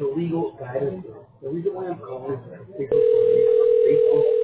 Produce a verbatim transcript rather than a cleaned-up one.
the legal guidance. The reason why I'm calling is because people from Facebook